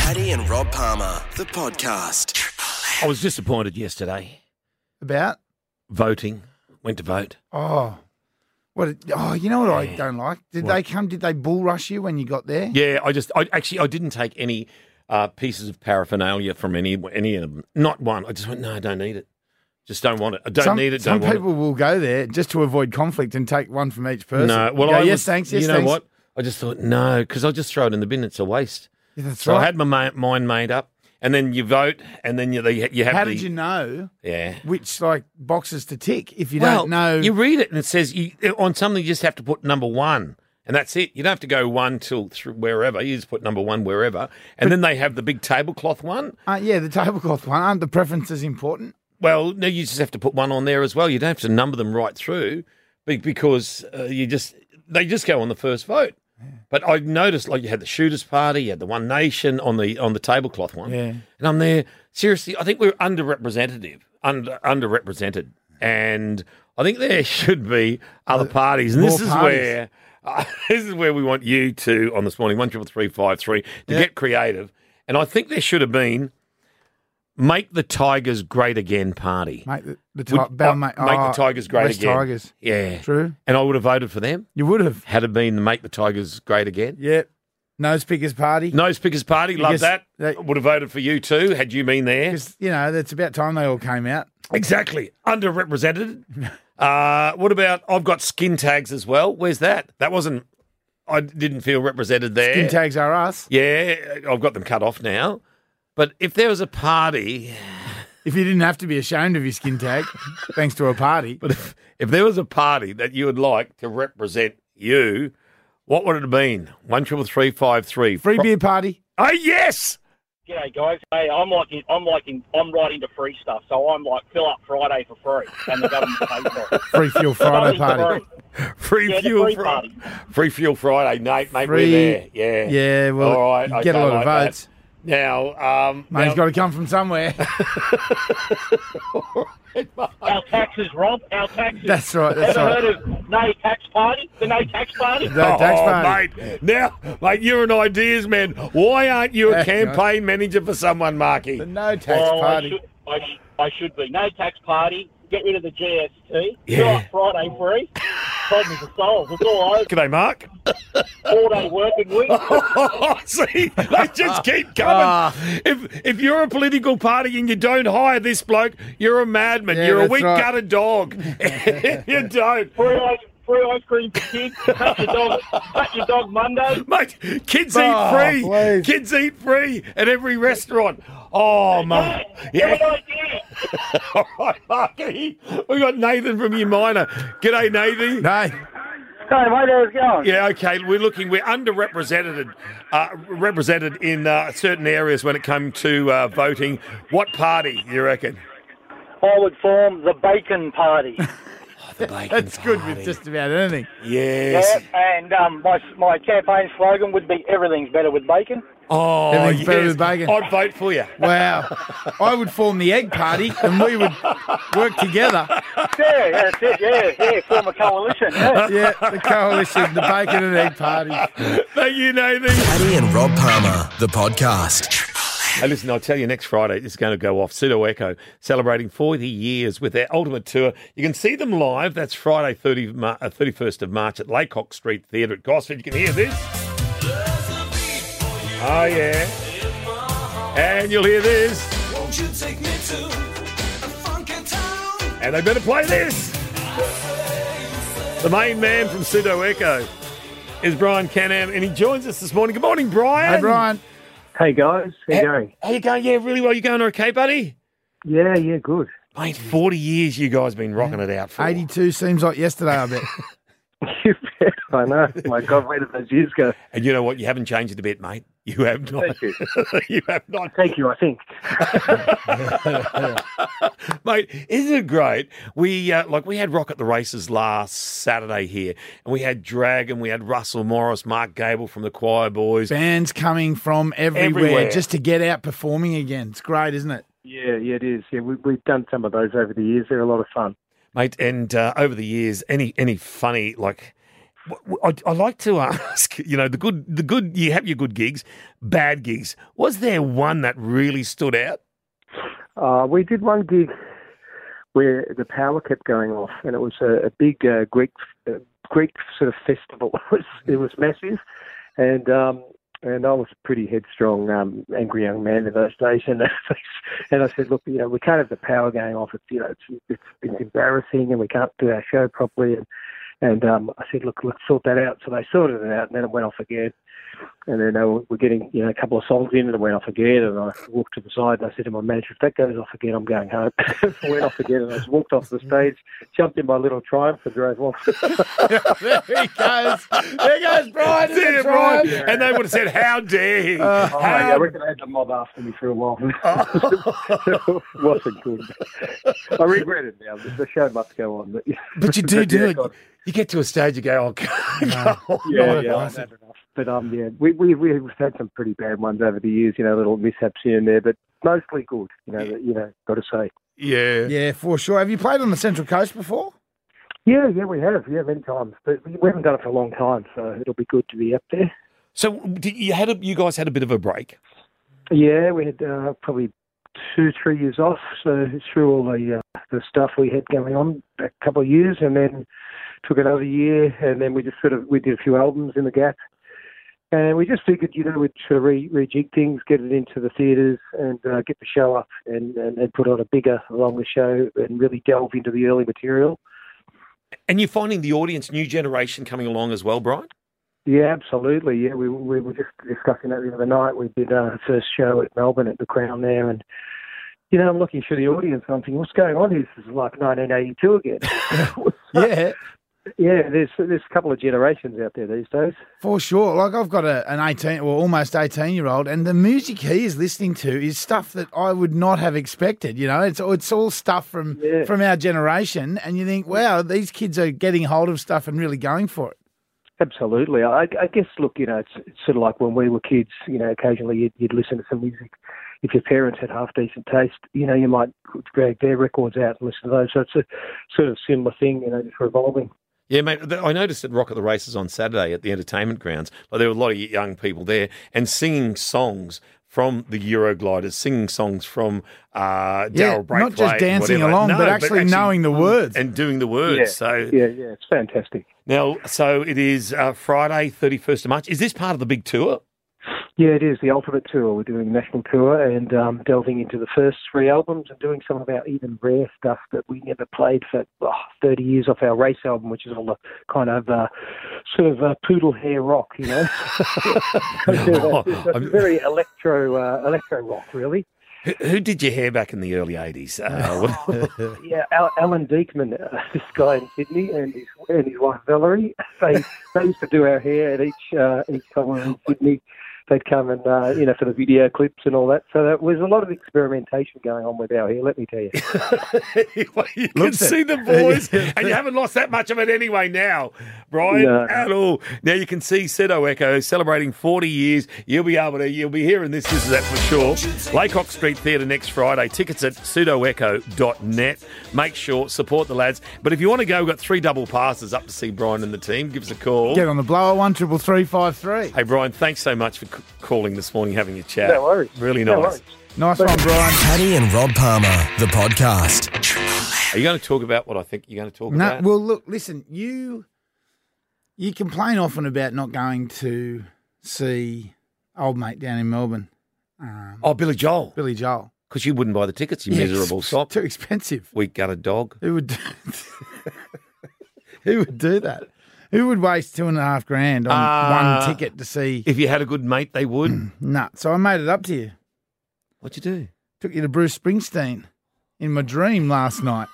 Paddy and Rob Palmer, the podcast. I was disappointed yesterday. About? Voting. Went to vote. Oh. What? Oh, you know what I don't like? Did they bull rush you when you got there? Yeah, I didn't take any pieces of paraphernalia from any of them. Not one. I just went, no, I don't need it. Just don't want it. I don't need it. Some people will go there just to avoid conflict and take one from each person. No, well, yes, thanks. You know what? I just thought, no, because I'll just throw it in the bin. It's a waste. Yeah, that's so right. I had my mind made up. And then you vote, and then you have How did you know which boxes to tick if you don't know? You read it and it says on something you just have to put number one, and that's it. You don't have to go 1 till wherever. You just put number one wherever, and then they have the big tablecloth one. The tablecloth one. Aren't the preferences important? Well, no, you just have to put one on there as well. You don't have to number them right through because they just go on the first vote. Yeah. But I noticed, you had the Shooters Party, you had the One Nation on the tablecloth one, and I'm there. Seriously, I think we're underrepresented, and I think there should be other parties. And this is where we want you to on this morning 13353 to get creative. And I think there should have been Make the Tigers Great Again party. Make the Tigers Great West Again. Tigers. Yeah. True. And I would have voted for them. You would have. Had it been the Make the Tigers Great Again. Yep. Nose Pickers Party. Nose Pickers Party. Love that. Would have voted for you too, had you been there. Because, it's about time they all came out. Exactly. Underrepresented. What about, I've got skin tags as well. Where's that? I didn't feel represented there. Skin tags are us. Yeah. I've got them cut off now. But if there was a party... If you didn't have to be ashamed of your skin tag, thanks to a party. But if there was a party that you would like to represent you, what would it have been? 13353. Free beer party. Oh, yes! G'day, guys. Hey, I'm right into free stuff, so I'm like fill up Friday for free, and the government pays for it. Free Fuel Friday party. Free Fuel Friday, Nate, mate, we're there. Yeah. Yeah, well, all right, you get a lot of votes. That. Now, Mate, it's got to come from somewhere. Our taxes, Rob. Our taxes. That's right. Ever heard of No Tax Party? The No Tax Party? No Tax Party. Mate. Now, mate, you're an ideas man. Why aren't you a campaign manager for someone, Marky? The No Tax Party. I should be. No Tax Party. Get rid of the GST. Fill up Friday free. Problems of souls. It's all over. G'day, Mark. 4-day working week. See, they just keep coming. If you're a political party and you don't hire this bloke, you're a madman. You're a weak-gutted dog. You don't. Free ice cream for kids. Touch your dog Monday. Mate, kids eat free. Please. Kids eat free at every restaurant. Oh, mate. Yeah. All right, Marky. We got Nathan from Umina. G'day, Nathan. No. Hey, mate, how's it going? Yeah, okay. We're underrepresented represented in certain areas when it comes to voting. What party, you reckon? I would form the Bacon Party. The Bacon That's Party. good with just about anything. Yes. Yeah, and my campaign slogan would be everything's better with bacon. Oh, Everything's better with bacon. I'd vote for you. Wow. I would form the Egg Party and we would work together. Yeah, that's it. Yeah, form a coalition. Yeah, the coalition, the Bacon and Egg Party. Thank you, Nathan. Paddy and Rob Palmer, the podcast. Hey, listen, I'll tell you next Friday, it's going to go off. Pseudo Echo celebrating 40 years with their ultimate tour. You can see them live. That's Friday, 31st of March at Laycock Street Theatre at Gosford. You can hear this. Oh, yeah. And you'll hear this. Won't you take me to a funky town? And they better play this. The main man from Pseudo Echo is Brian Canham, and he joins us this morning. Good morning, Brian. Hey, Brian. Hey guys, how you going? How you going? Yeah, really well. You going okay, buddy? Yeah, good. Mate, 40 years you guys been rocking it out for. 82 seems like yesterday, I bet. You bet. I know. My God, where did those years go? And you know what? You haven't changed it a bit, mate. You have not. Thank you. You have not. Thank you, I think. Mate, isn't it great? We had Rock at the Races last Saturday here, and we had Dragon, we had Russell Morris, Mark Gable from the Choir Boys. Bands coming from everywhere just to get out performing again. It's great, isn't it? Yeah, it is. Yeah, we've done some of those over the years. They're a lot of fun. Mate, and over the years, any funny, I like to ask, the good. You have your good gigs, bad gigs. Was there one that really stood out? We did one gig where the power kept going off, and it was a big Greek sort of festival. It was massive, and I was a pretty headstrong, angry young man in those days, and I said, look, we can't have the power going off. It's embarrassing, and we can't do our show properly. And I said, look, let's sort that out. So they sorted it out, and then it went off again. And then we're getting, a couple of songs in, and it went off again. And I walked to the side, and I said to my manager, if that goes off again, I'm going home. It went off again, and I just walked off the stage, jumped in my little Triumph, and drove off. There he goes. There goes Brian in the Triumph. Yeah. And they would have said, how dare he? I reckon I had the mob after me for a while. It wasn't good. I regret it now. The show must go on. But you do it. You get to a stage, you go, I've had enough. But we've had some pretty bad ones over the years, little mishaps here and there, but mostly good, got to say. Yeah. Yeah, for sure. Have you played on the Central Coast before? Yeah, we have, many times. But we haven't done it for a long time, so it'll be good to be up there. So you guys had a bit of a break? Yeah, we had probably 2-3 years off, so through all the stuff we had going on, a couple of years, and then took another year, and then we just we did a few albums in the gap. And we just figured, we'd sort of rejig things, get it into the theatres and get the show up and put on a bigger, longer show and really delve into the early material. And you're finding the audience, new generation coming along as well, Brian? Yeah, absolutely. Yeah, we were just discussing that the other night. We did our first show at Melbourne at the Crown there, and I'm looking through the audience and I'm thinking, what's going on here? This is like 1982 again. Yeah. Yeah, there's a couple of generations out there these days. For sure. Like I've got an 18 or almost 18-year-old, and the music he is listening to is stuff that I would not have expected. It's all stuff from our generation, and you think, wow, these kids are getting hold of stuff and really going for it. Absolutely. I guess, look, it's sort of like when we were kids, occasionally you'd listen to some music. If your parents had half-decent taste, you might drag their records out and listen to those. So it's a sort of similar thing, just revolving. Yeah, mate, I noticed at Rock at the Races on Saturday at the entertainment grounds, there were a lot of young people there and singing songs from the Eurogliders, singing songs from Darryl Braithwaite. Not just dancing along, but actually knowing the words. And doing the words. Yeah, it's fantastic. Now, so it is Friday, 31st of March. Is this part of the big tour? Yeah, it is the Ultimate Tour. We're doing a national tour and delving into the first 3 albums and doing some of our even rare stuff that we never played for 30 years off our race album, which is all the kind of sort of poodle hair rock, It's very electro rock, really. Who did your hair back in the early 80s? Alan Diekman, this guy in Sydney, and his wife Valerie. They used to do our hair at each time we were in Sydney. They'd come and, for the video clips and all that. So there was a lot of experimentation going on with our hair, let me tell you. You can see the boys, and you haven't lost that much of it anyway now, Brian, at all. Now you can see Pseudo Echo celebrating 40 years. You'll be hearing this is that for sure. Laycock Street Theatre next Friday. Tickets at pseudoecho.net. Make sure, support the lads. But if you want to go, we've got 3 double passes up to see Brian and the team. Give us a call. Get on the blower, 133353. Hey, Brian, thanks so much for calling this morning, having a chat. No worries. Really nice. Worries. Nice one, Brian. Paddy and Rob Palmer, the podcast. Are you going to talk about what I think you're going to talk about? Well, look, listen, you complain often about not going to see old mate down in Melbourne. Billy Joel. Billy Joel. Because you wouldn't buy the tickets, you miserable sop. Too expensive. Weak-gutted dog. Who would do that? Who would waste $2,500 on one ticket to see? If you had a good mate, they would. Nah. So I made it up to you. What'd you do? Took you to Bruce Springsteen in my dream last night.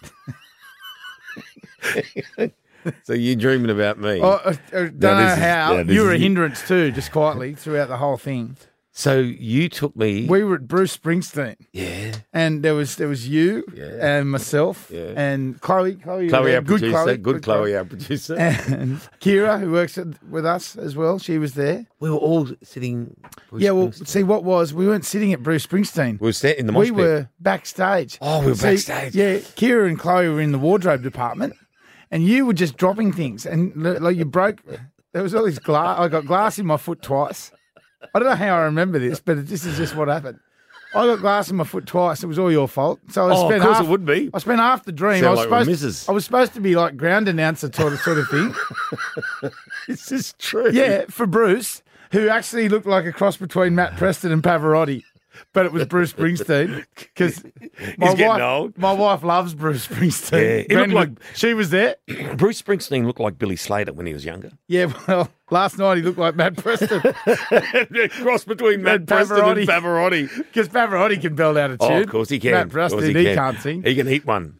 So you're dreaming about me. I don't know how. You were a hindrance too, just quietly throughout the whole thing. So you took me. We were at Bruce Springsteen. Yeah. And there was you and myself and Chloe. Chloe, our producer. Good Chloe, our producer. And Kira, who works with us as well. She was there. We were all sitting. We weren't sitting at Bruce Springsteen. We were in the mosh pit. We were backstage. Oh, we were backstage. Yeah. Kira and Chloe were in the wardrobe department. and you were just dropping things, and like you broke. There was all this glass. I got glass in my foot twice. I don't know how I remember this, but this is just what happened. I got glass in my foot twice. It was all your fault. So I spent of course it would be. I spent half the dream. Sound I was supposed to be like ground announcer sort of thing. This is true. Yeah, for Bruce, who actually looked like a cross between Matt Preston and Pavarotti. But it was Bruce Springsteen because getting old. My wife loves Bruce Springsteen. Yeah, he looked like she was there. Bruce Springsteen looked like Billy Slater when he was younger. Yeah, well, last night he looked like Matt Preston. Cross between Matt Preston and Pavarotti. Because Pavarotti can belt out a tune. Oh, of course he can. Matt Preston, he can't sing. He can eat one.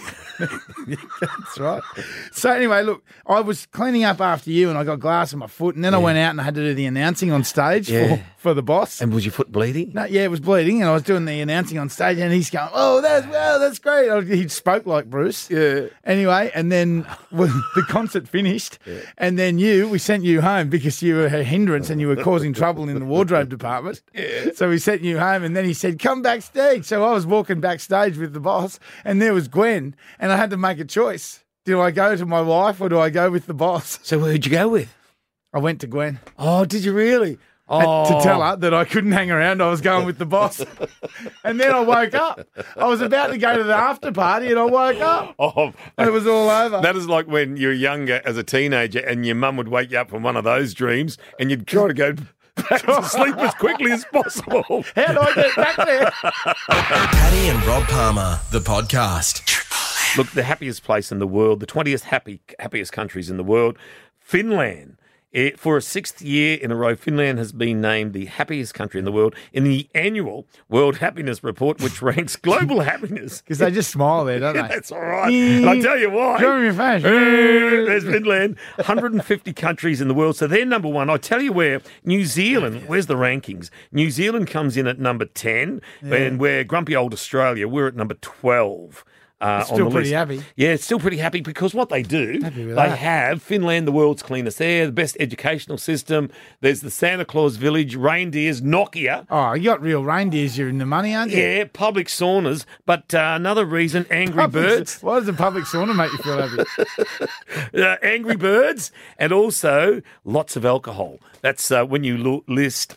That's right. So anyway, look, I was cleaning up after you and I got glass in my foot and then I went out and I had to do the announcing on stage for the boss. And was your foot bleeding? No, yeah, it was bleeding and I was doing the announcing on stage and he's going, that's great. He spoke like Bruce. Yeah. Anyway, and then the concert finished and then we sent you home because you were a hindrance and you were causing trouble in the wardrobe department. Yeah. So we sent you home and then he said, come backstage. So I was walking backstage with the boss and there was Gwen. And I had to make a choice. Do I go to my wife or do I go with the boss? So who'd you go with? I went to Gwen. Oh, did you really? To tell her that I couldn't hang around. I was going with the boss. And then I woke up. I was about to go to the after party and I woke up. And it was all over. That is like when you're younger as a teenager and your mum would wake you up from one of those dreams and you'd try to go back to sleep as quickly as possible. How do I get back there? Paddy and Rob Palmer, the podcast. Look, the happiest place in the world, the 20th happiest countries in the world, Finland. For a sixth year in a row, Finland has been named the happiest country in the world in the annual World Happiness Report, which ranks global happiness. Because they just smile there, don't they? That's all right. And I tell you why. Show me your face. There's Finland, 150 countries in the world. So they're number one. I tell you where, New Zealand, where's the rankings? New Zealand comes in at number 10, and where grumpy old Australia, we're at number 12. Still pretty happy. Yeah, it's still pretty happy because what they do, they have Finland, the world's cleanest air, the best educational system. There's the Santa Claus village, reindeers, Nokia. Oh, you got real reindeers. You're in the money, aren't you? Yeah, public saunas. But another reason, Angry Birds. Why does the public sauna make you feel happy? Angry Birds and also lots of alcohol. That's when you list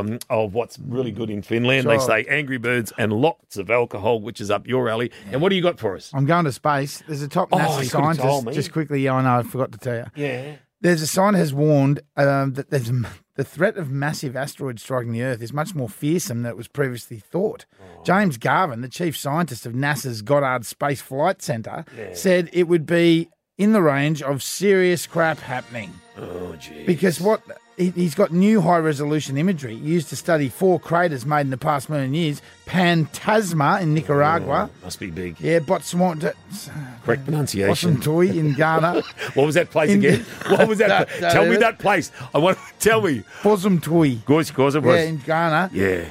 of what's really good in Finland. Sure. They say Angry Birds and lots of alcohol, which is up your alley. Yeah. And what do you got for us? I'm going to space. There's a top NASA scientist. Just quickly, I know I forgot to tell you. Yeah. There's a scientist has warned that the threat of massive asteroids striking the Earth is much more fearsome than it was previously thought. Oh. James Garvin, the chief scientist of NASA's Goddard Space Flight Center, said it would be in the range of serious crap happening. Oh, geez. Because he's got new high-resolution imagery used to study 4 craters made in the past million years. Pantasma in Nicaragua. Must be big. Yeah, Botswana. Correct pronunciation. Botswana in Ghana. What was that place again? What was that? Tell me that place. I want to tell me. Botswana. Of course it was. Yeah, in Ghana. Yeah.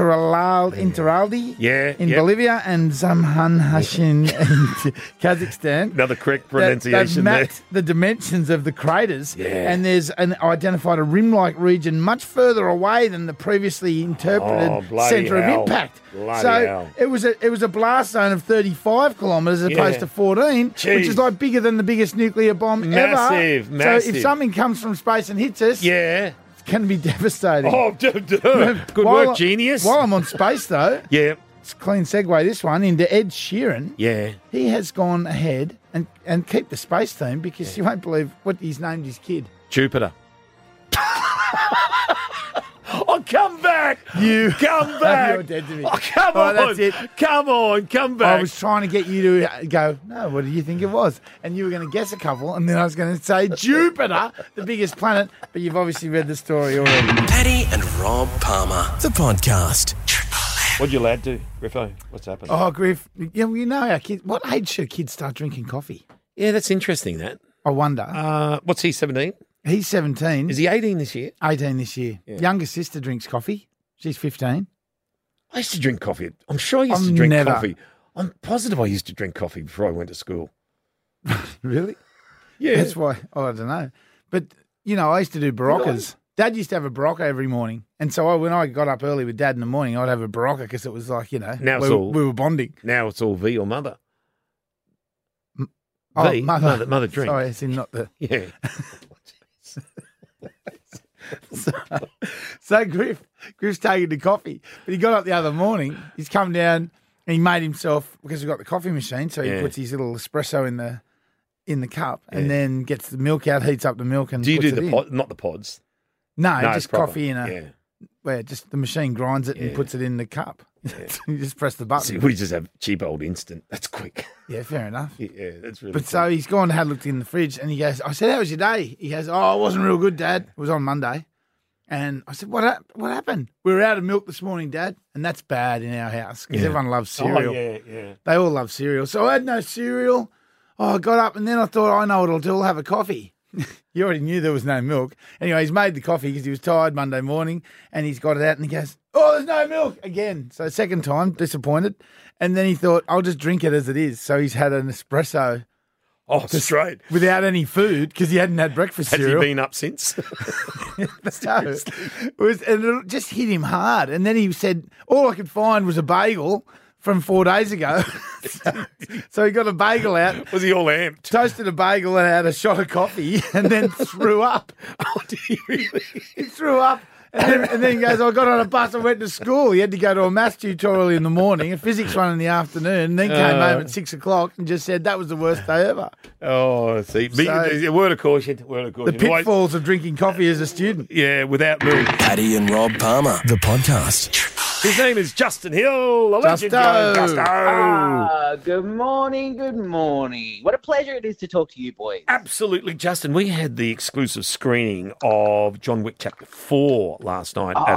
Interaldi. Yeah. In Bolivia and Zamhanhashin in Kazakhstan. Another correct pronunciation they've mapped the dimensions of the craters. Yeah. And there's identified a rim-like region much further away than the previously interpreted centre of impact. It was a blast zone of 35 kilometres as opposed to 14, which is like bigger than the biggest nuclear bomb ever. Massive. So if something comes from space and hits us, it can be devastating. Oh, good work, genius. While I'm on space, though, it's a clean segue, this one, into Ed Sheeran. Yeah. He has gone ahead and keep the space theme because you won't believe what he's named his kid. Jupiter. Oh, come back! You come back! You're dead to me. Oh, come on! That's it. Come on, come back! I was trying to get you to go, no, what do you think it was? And you were going to guess a couple, and then I was going to say Jupiter, the biggest planet, but you've obviously read the story already. Paddy and Rob Palmer, the podcast. What'd your lad do, Griffo? What's happened? Oh, Griff, you know our kids. What age should kids start drinking coffee? Yeah, that's interesting, that. I wonder. What's he, 17? He's 17. Is he 18 this year? 18 this year. Yeah. Younger sister drinks coffee. She's 15. I used to drink coffee. I'm sure I used to drink coffee. I'm positive I used to drink coffee before I went to school. Really? Yeah. That's why. Oh, I don't know. But, I used to do Baroccas. Dad used to have a Barocca every morning. And so when I got up early with Dad in the morning, I'd have a Barocca because it was like, now we were bonding. Now it's all V or mother. V, mother drink. Sorry, it's in not the. Yeah. So Griff's taking the coffee, but he got up the other morning. He's come down and he made himself, because we've got the coffee machine, so he puts his little espresso in the cup and then gets the milk out, heats up the milk, and do you puts do the it pod, not the pods? No, No, just proper. coffee in a. Yeah. Where just the machine grinds it and puts it in the cup. You just press the button. See, we just have cheap old instant. That's quick. Yeah, fair enough. Yeah, that's really. But cool. so he's gone and had looked in the fridge and he goes, I said, how was your day? He goes, oh, it wasn't real good, Dad. It was on Monday. And I said, what happened? We were out of milk this morning, Dad. And that's bad in our house because everyone loves cereal. Oh, yeah. They all love cereal. So I had no cereal. Oh, I got up and then I thought, I know what I'll do. I'll have a coffee. You already knew there was no milk. Anyway, he's made the coffee because he was tired Monday morning and he's got it out and he goes, oh, there's no milk again. So second time, disappointed. And then he thought, I'll just drink it as it is. So he's had an espresso Oh, straight. without any food because he hadn't had breakfast Has cereal. he been up since? And it just hit him hard. And then he said, all I could find was a bagel from 4 days ago. So he got a bagel out, Was he all amped? toasted a bagel and had a shot of coffee and then threw up. Oh, did he really? He threw up. And then he goes, I got on a bus and went to school. He had to go to a maths tutorial in the morning, a physics one in the afternoon, and then came home at 6 o'clock and just said that was the worst day ever. Oh, see. So- Word of caution. The pitfalls of drinking coffee as a student. Yeah, without milk. Paddy and Rob Palmer, the podcast. His name is Justin Hill. A legend. Justo. Justo. Good morning, good morning. What a pleasure it is to talk to you boys. Absolutely, Justin. We had the exclusive screening of John Wick Chapter 4 last night at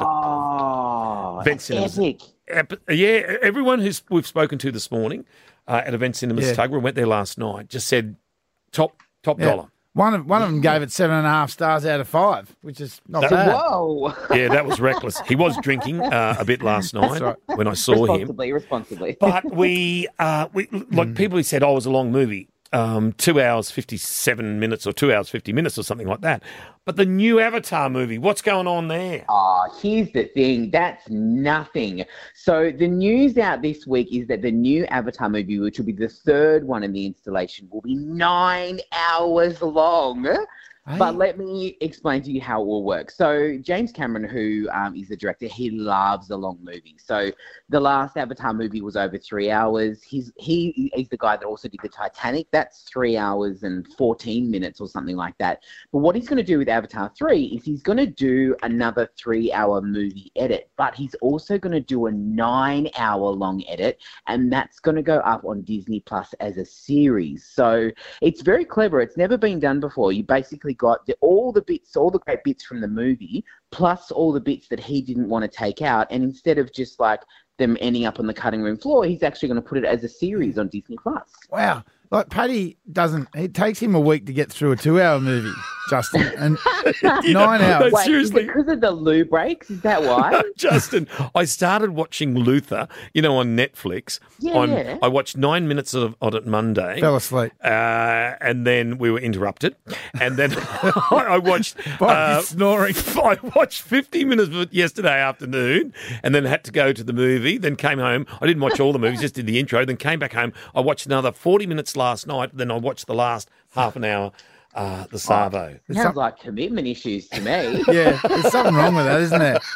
Oh, Event it's Cinemas. epic. Yeah, everyone we've spoken to this morning at Event Cinemas Yeah. Tuggerah, went there last night, just said top Yeah. dollar. One of them gave it 7.5 stars out of 5, which is not bad. Whoa. Yeah, that was reckless. He was drinking a bit last night when I saw him. Responsibly. But we like people who said, oh, it was a long movie, 2 hours, 57 minutes or 2 hours, 50 minutes or something like that. But the new Avatar movie, what's going on there? Here's the thing. That's nothing. So the news out this week is that the new Avatar movie, which will be the third one in the installation, will be 9 hours long. But let me explain to you how it will work. So James Cameron, who is the director, he loves a long movie. So the last Avatar movie was over 3 hours. He is the guy that also did the Titanic. That's 3 hours and 14 minutes or something like that. But what he's going to do with Avatar 3 is he's going to do another 3 hour movie edit, but he's also going to do a 9 hour long edit, and that's going to go up on Disney Plus as a series. So it's very clever. It's never been done before. You basically got all the great bits from the movie, plus all the bits that he didn't want to take out. And instead of just like them ending up on the cutting room floor, he's actually going to put it as a series on Disney Plus. Wow. Like Paddy it takes him a week to get through a 2 hour movie, Justin, and 9 hours. But Wait, seriously. is it because of the loo breaks? Is that why? Justin, I started watching Luther, on Netflix. Yeah. I watched 9 minutes of it Monday. Fell asleep. And then we were interrupted. And then I watched... By snoring. I watched 50 minutes of it yesterday afternoon and then had to go to the movie, then came home. I didn't watch all the movies, just did the intro, then came back home. I watched another 40 minutes last night, then I watched the last half an hour, the Savo. Sounds like commitment issues to me. Yeah, there's something wrong with that, isn't there?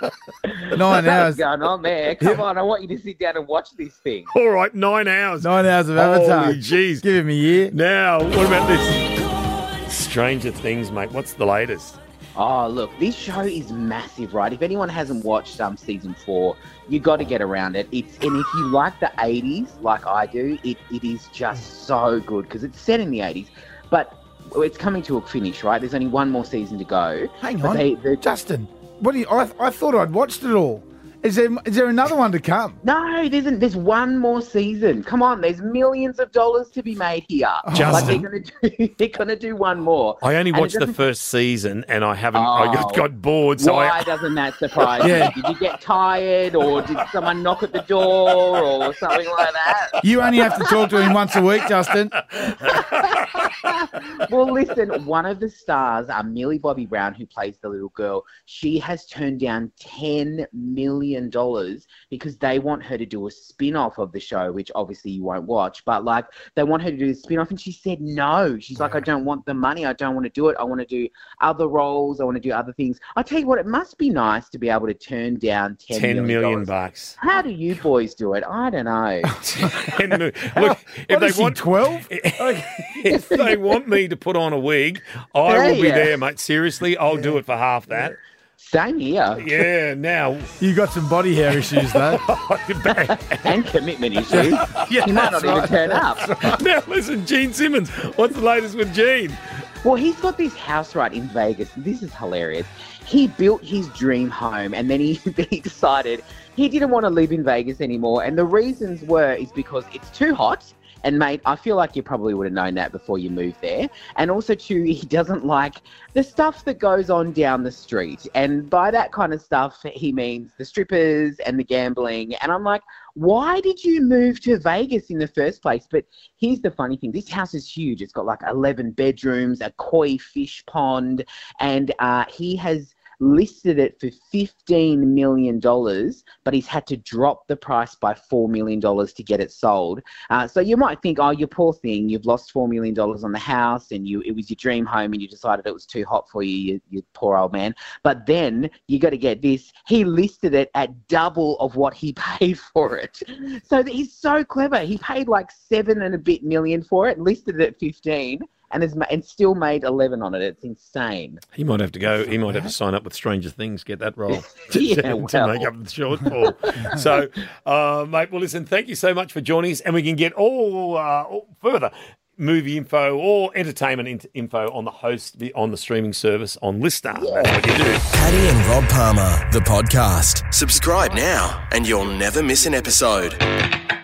9 hours. What's going on there? Come on, I want you to sit down and watch this thing. All right, 9 hours. 9 hours of Avatar. Holy jeez. Give him a year. Now, what about this? Stranger Things, mate. What's the latest? Oh, look, this show is massive, right? If anyone hasn't watched season 4, you got to get around it. And if you like the 80s, like I do, it is just so good because it's set in the 80s. But it's coming to a finish, right? There's only one more season to go. Hang But on. Justin, I thought I'd watched it all. Is there another one to come? No, there's one more season. Come on, there's millions of dollars to be made here. Justin. Like they're gonna do one more. I only And it watched the doesn't- first season and I haven't. I just got bored. So Why doesn't that surprise Yeah. you? Did you get tired, or did someone knock at the door, or something like that? You only have to talk to him once a week, Justin. Well, listen, one of the stars, Millie Bobby Brown, who plays the little girl, she has turned down $10 million million because they want her to do a spin-off of the show, which obviously you won't watch, but like they want her to do a spin-off, and she said no. She's like, I don't want the money. I don't want to do it. I want to do other roles. I want to do other things. I tell you what, it must be nice to be able to turn down $10 million. How do you boys do it? I don't know. Look, if they want 12, if they want me to put on a wig, I will be there, mate. Seriously, I'll do it for half that. Same here. Yeah, now. You got some body hair issues, though. And commitment issues. Yeah, he might not even turn up. Now, listen, Gene Simmons. What's the latest with Gene? Well, he's got this house right in Vegas. This is hilarious. He built his dream home, and then he decided he didn't want to live in Vegas anymore. And the reasons is because it's too hot. And, mate, I feel like you probably would have known that before you moved there. And also, too, he doesn't like the stuff that goes on down the street. And by that kind of stuff, he means the strippers and the gambling. And I'm like, why did you move to Vegas in the first place? But here's the funny thing. This house is huge. It's got like 11 bedrooms, a koi fish pond, and he has listed it for $15 million, but he's had to drop the price by $4 million to get it sold. So you might think, oh, you poor thing, you've lost $4 million on the house, and it was your dream home, and you decided it was too hot for you, you poor old man. But then you got to get this. He listed it at double of what he paid for it. So he's so clever. He paid like $7 and a bit million for it, listed it at 15. And still made 11 on it. It's insane. He might have to go. He might have to sign up with Stranger Things, get that role to make up the shortfall. So, mate, well, listen, thank you so much for joining us, and we can get all further movie info or entertainment info on the host on the streaming service on Lister. Yeah. That's what you do. Paddy and Rob Palmer, the podcast. Subscribe now, and you'll never miss an episode.